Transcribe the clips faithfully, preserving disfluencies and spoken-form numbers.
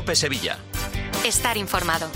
COPE Sevilla. Estar informado.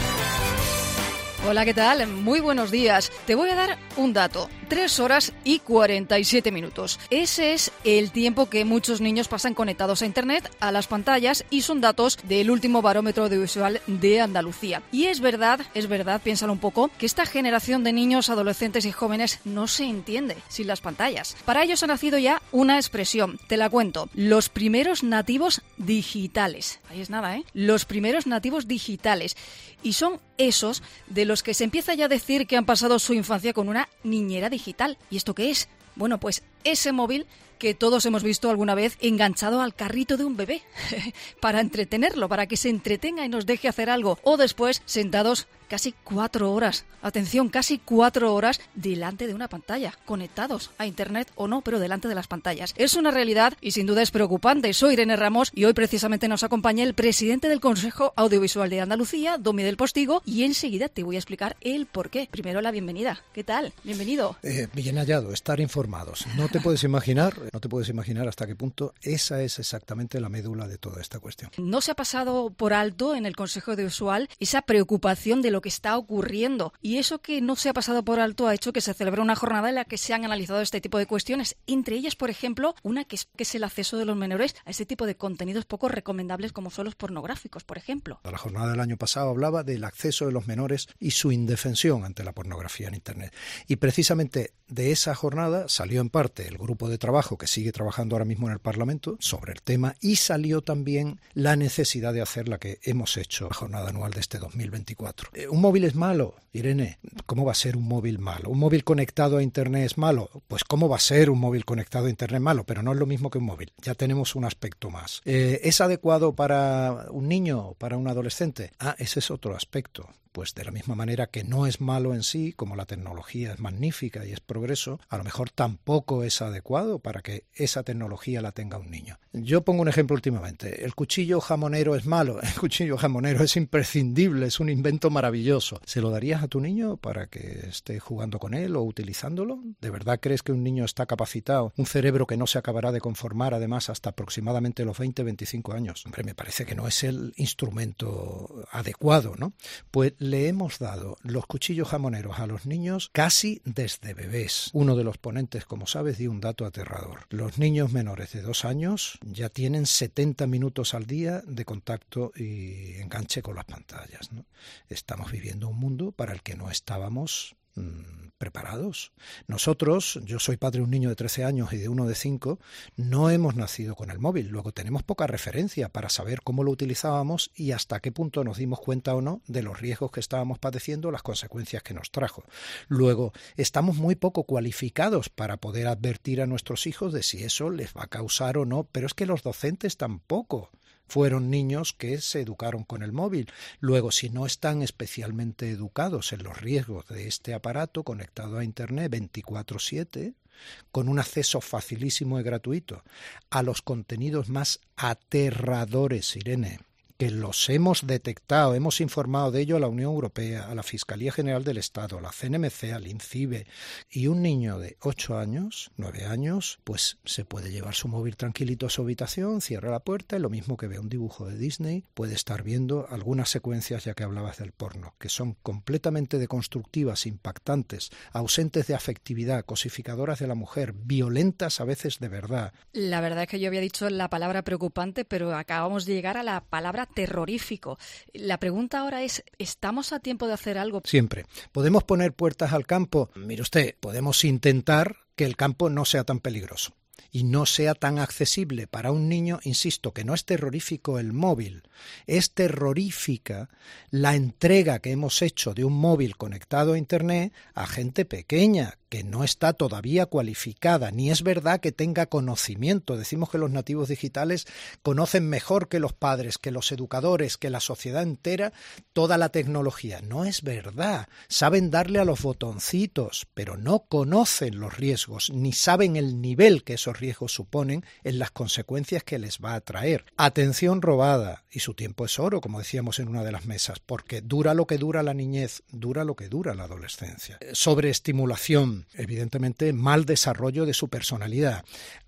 Hola, ¿qué tal? Muy buenos días. Te voy a dar un dato. tres horas y cuarenta y siete minutos. Ese es el tiempo que muchos niños pasan conectados a Internet, a las pantallas, y son datos del último barómetro audiovisual de Andalucía. Y es verdad, es verdad, piénsalo un poco, que esta generación de niños, adolescentes y jóvenes no se entiende sin las pantallas. Para ellos ha nacido ya una expresión. Te la cuento. Los primeros nativos digitales. Ahí es nada, ¿eh? Los primeros nativos digitales. Y son esos de los que se empieza ya a decir que han pasado su infancia con una niñera digital. ¿Y esto qué es? Bueno, pues ese móvil que todos hemos visto alguna vez enganchado al carrito de un bebé para entretenerlo, para que se entretenga y nos deje hacer algo. O después sentados casi cuatro horas, atención, casi cuatro horas delante de una pantalla, conectados a Internet o no, pero delante de las pantallas. Es una realidad y sin duda es preocupante. Soy Irene Ramos y hoy precisamente nos acompaña el presidente del Consejo Audiovisual de Andalucía, Domi del Postigo, y enseguida te voy a explicar el porqué. Primero la bienvenida. ¿Qué tal? Bienvenido. Eh, bien hallado, estar informados. No te puedes imaginar, no te puedes imaginar hasta qué punto esa es exactamente la médula de toda esta cuestión. No se ha pasado por alto en el Consejo Audiovisual esa preocupación de lo que está ocurriendo, y eso que no se ha pasado por alto ha hecho que se celebre una jornada en la que se han analizado este tipo de cuestiones, entre ellas, por ejemplo, una que es, que es el acceso de los menores a este tipo de contenidos poco recomendables como son los pornográficos, por ejemplo. La jornada del año pasado hablaba del acceso de los menores y su indefensión ante la pornografía en Internet, y precisamente de esa jornada salió en parte el grupo de trabajo que sigue trabajando ahora mismo en el Parlamento sobre el tema, y salió también la necesidad de hacer la que hemos hecho la jornada anual de este dos mil veinticuatro. Eh, un móvil es malo, Irene. ¿Cómo va a ser un móvil malo? ¿Un móvil conectado a Internet es malo? Pues ¿cómo va a ser un móvil conectado a Internet malo? Pero no es lo mismo que un móvil. Ya tenemos un aspecto más. Eh, ¿Es adecuado para un niño o para un adolescente? Ah, ese es otro aspecto. Pues de la misma manera que no es malo en sí, como la tecnología es magnífica y es progreso, a lo mejor tampoco es adecuado para que esa tecnología la tenga un niño. Yo pongo un ejemplo últimamente. ¿El cuchillo jamonero es malo? El cuchillo jamonero es imprescindible, es un invento maravilloso. ¿Se lo darías a tu niño para que esté jugando con él o utilizándolo? ¿De verdad crees que un niño está capacitado? Un cerebro que no se acabará de conformar además hasta aproximadamente los veinte, veinticinco años. Hombre, me parece que no es el instrumento adecuado, ¿no? Pues le hemos dado los cuchillos jamoneros a los niños casi desde bebés. Uno de los ponentes, como sabes, dio un dato aterrador. Los niños menores de dos años ya tienen setenta minutos al día de contacto y enganche con las pantallas, ¿no? Estamos viviendo un mundo para el que no estábamos preparados. Nosotros, yo soy padre de un niño de trece años y de uno de cinco, no hemos nacido con el móvil. Luego tenemos poca referencia para saber cómo lo utilizábamos y hasta qué punto nos dimos cuenta o no de los riesgos que estábamos padeciendo, las consecuencias que nos trajo. Luego, estamos muy poco cualificados para poder advertir a nuestros hijos de si eso les va a causar o no, pero es que los docentes tampoco fueron niños que se educaron con el móvil. Luego, si no están especialmente educados en los riesgos de este aparato conectado a Internet veinticuatro siete, con un acceso facilísimo y gratuito a los contenidos más aterradores, Irene, que los hemos detectado, hemos informado de ello a la Unión Europea, a la Fiscalía General del Estado, a la C N M C, al INCIBE, y un niño de ocho años, nueve años, pues se puede llevar su móvil tranquilito a su habitación, cierra la puerta, y lo mismo que ve un dibujo de Disney, puede estar viendo algunas secuencias, ya que hablabas del porno, que son completamente deconstructivas, impactantes, ausentes de afectividad, cosificadoras de la mujer, violentas a veces de verdad. La verdad es que yo había dicho la palabra preocupante, pero acabamos de llegar a la palabra terrorífico. La pregunta ahora es, ¿estamos a tiempo de hacer algo? Siempre. ¿Podemos poner puertas al campo? Mire usted, podemos intentar que el campo no sea tan peligroso y no sea tan accesible para un niño. Insisto, que no es terrorífico el móvil, es terrorífica la entrega que hemos hecho de un móvil conectado a Internet a gente pequeña, que no está todavía cualificada, ni es verdad que tenga conocimiento. Decimos que los nativos digitales conocen mejor que los padres, que los educadores, que la sociedad entera, toda la tecnología. No es verdad. Saben darle a los botoncitos, pero no conocen los riesgos, ni saben el nivel que esos riesgos suponen en las consecuencias que les va a traer. Atención robada, y su tiempo es oro, como decíamos en una de las mesas, porque dura lo que dura la niñez, dura lo que dura la adolescencia. Sobreestimulación, evidentemente mal desarrollo de su personalidad.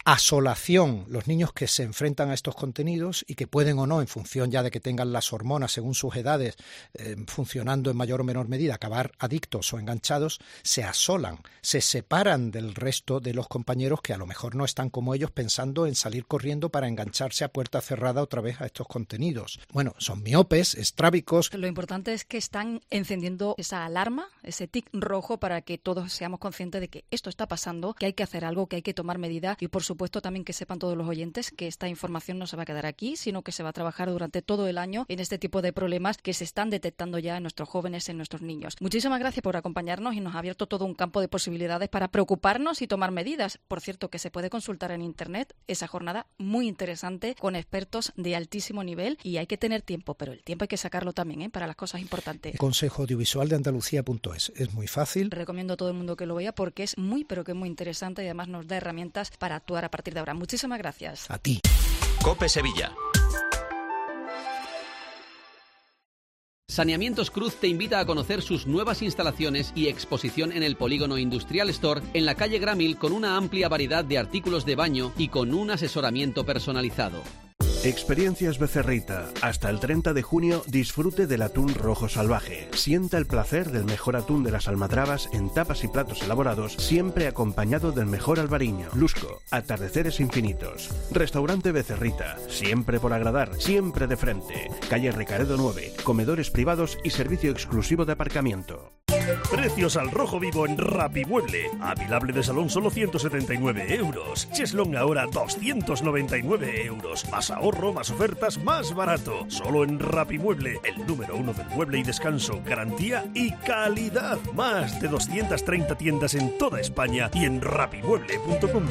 asolación, los niños que se enfrentan a estos contenidos y que pueden o no, en función ya de que tengan las hormonas según sus edades, eh, funcionando en mayor o menor medida, acabar adictos o enganchados, se asolan, se separan del resto de los compañeros que a lo mejor no están como ellos pensando en salir corriendo para engancharse a puerta cerrada otra vez a estos contenidos. Bueno, son miopes, estrábicos. Lo importante es que están encendiendo esa alarma, ese tic rojo, para que todos seamos conscientes de que esto está pasando, que hay que hacer algo, que hay que tomar medidas y, por supuesto, también que sepan todos los oyentes que esta información no se va a quedar aquí, sino que se va a trabajar durante todo el año en este tipo de problemas que se están detectando ya en nuestros jóvenes, en nuestros niños. Muchísimas gracias por acompañarnos y nos ha abierto todo un campo de posibilidades para preocuparnos y tomar medidas. Por cierto, que se puede consultar en internet esa jornada muy interesante con expertos de altísimo nivel y hay que tener tiempo, pero el tiempo hay que sacarlo también, ¿eh? Para las cosas importantes. Consejo Audiovisual de Andalucía punto es. Es muy fácil. Recomiendo a todo el mundo que lo vea porque es muy, pero que muy interesante y además nos da herramientas para actuar a partir de ahora. Muchísimas gracias. A ti. COPE Sevilla. Saneamientos Cruz te invita a conocer sus nuevas instalaciones y exposición en el Polígono Industrial Store en la calle Gramil, con una amplia variedad de artículos de baño y con un asesoramiento personalizado. Experiencias Becerrita. Hasta el treinta de junio disfrute del atún rojo salvaje. Sienta el placer del mejor atún de las almadrabas en tapas y platos elaborados, siempre acompañado del mejor albariño. Lusco, atardeceres infinitos. Restaurante Becerrita. Siempre por agradar, siempre de frente. Calle Recaredo nueve. Comedores privados y servicio exclusivo de aparcamiento. Precios al rojo vivo en Rapimueble. Avilable de salón solo ciento setenta y nueve euros. Cheslong ahora doscientos noventa y nueve euros. Más ahorro, más ofertas, más barato. Solo en Rapimueble, el número uno del mueble y descanso, garantía y calidad. Más de doscientas treinta tiendas en toda España y en rapimueble punto com.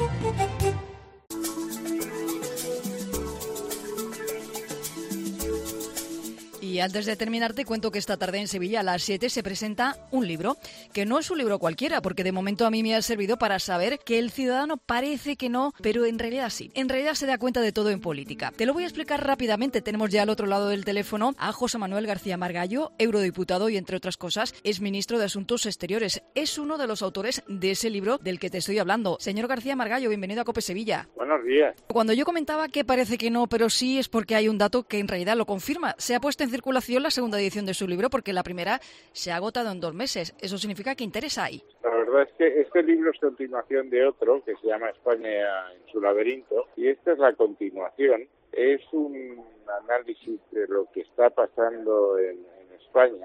Y antes de terminar te cuento que esta tarde en Sevilla a las siete se presenta un libro, que no es un libro cualquiera, porque de momento a mí me ha servido para saber que el ciudadano parece que no, pero en realidad sí. En realidad se da cuenta de todo en política. Te lo voy a explicar rápidamente. Tenemos ya al otro lado del teléfono a José Manuel García Margallo, eurodiputado y, entre otras cosas, es ministro de Asuntos Exteriores. Es uno de los autores de ese libro del que te estoy hablando. Señor García Margallo, bienvenido a COPE Sevilla. Buenos días. Cuando yo comentaba que parece que no, pero sí, es porque hay un dato que en realidad lo confirma. Se ha puesto en circulación la segunda edición de su libro porque la primera se ha agotado en dos meses. Eso significa que interés hay. La verdad es que este libro es continuación de otro que se llama España en su laberinto y esta es la continuación. Es un análisis de lo que está pasando en, en España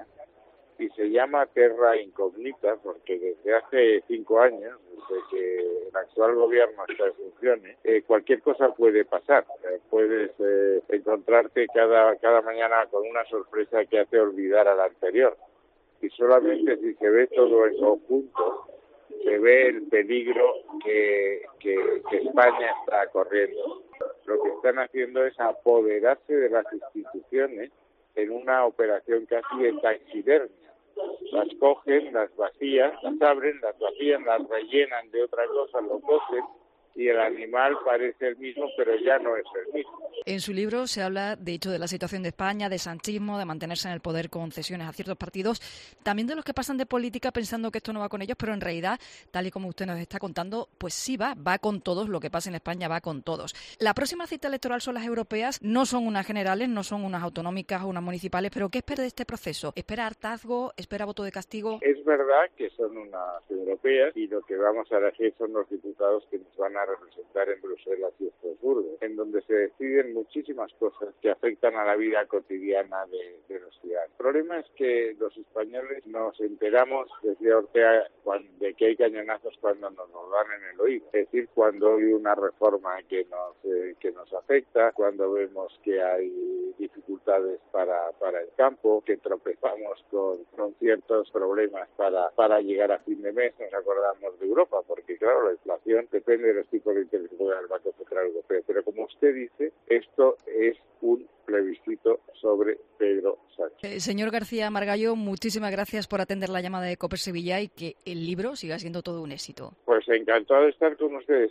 y se llama Terra Incognita porque desde hace cinco años, desde que el actual gobierno está en funciones, eh, cualquier cosa puede pasar. Eh, puedes eh, encontrarte cada, cada mañana con una sorpresa que hace olvidar a la anterior. Y solamente si se ve todo en conjunto, se ve el peligro que, que, que España está corriendo. Lo que están haciendo es apoderarse de las instituciones en una operación casi de taxidermia. Las cogen, las vacían, las abren, las vacían, las rellenan de otra cosa, lo cogen y el animal parece el mismo, pero ya no es el mismo. En su libro se habla, de hecho, de la situación de España, de sanchismo, de mantenerse en el poder con cesiones a ciertos partidos, también de los que pasan de política pensando que esto no va con ellos, pero en realidad, tal y como usted nos está contando, pues sí va, va con todos, lo que pasa en España va con todos. La próxima cita electoral son las europeas, no son unas generales, no son unas autonómicas o unas municipales, pero ¿qué espera de este proceso? ¿Espera hartazgo? ¿Espera voto de castigo? Es verdad que son unas europeas y lo que vamos a elegir son los diputados que nos van a representar en Bruselas y Estrasburgo, en donde se deciden muchísimas cosas que afectan a la vida cotidiana de, de los ciudadanos. El problema es que los españoles nos enteramos desde Ortega cuando, de que hay cañonazos cuando nos lo dan en el oído, es decir, cuando hay una reforma que nos eh, que nos afecta, cuando vemos que hay dificultades para, para el campo, que tropezamos con, con ciertos problemas para, para llegar a fin de mes, nos acordamos de Europa, porque claro, la inflación depende de los tipos de interés del Banco Central Europeo, pero como usted dice, esto es un plebiscito sobre Pedro Sánchez. Eh, señor García Margallo, muchísimas gracias por atender la llamada de COPE Sevilla y que el libro siga siendo todo un éxito. Pues encantado de estar con ustedes.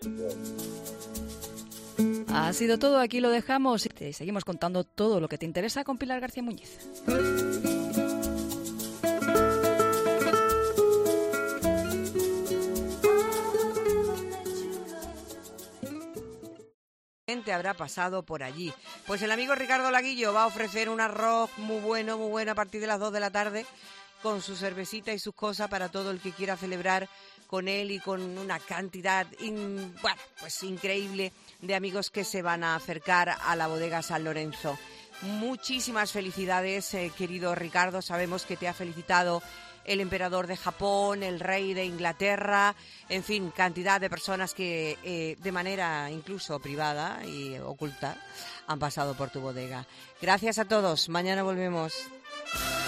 Ha sido todo, aquí lo dejamos. Te seguimos contando todo lo que te interesa con Pilar García Muñiz. habrá pasado por allí. Pues el amigo Ricardo Laguillo va a ofrecer un arroz muy bueno, muy bueno a partir de las dos de la tarde, con su cervecita y sus cosas para todo el que quiera celebrar con él y con una cantidad, in, bueno, pues increíble de amigos que se van a acercar a la bodega San Lorenzo. Muchísimas felicidades, eh, querido Ricardo. Sabemos que te ha felicitado el emperador de Japón, el rey de Inglaterra, en fin, cantidad de personas que eh, de manera incluso privada y oculta han pasado por tu bodega. Gracias a todos. Mañana volvemos.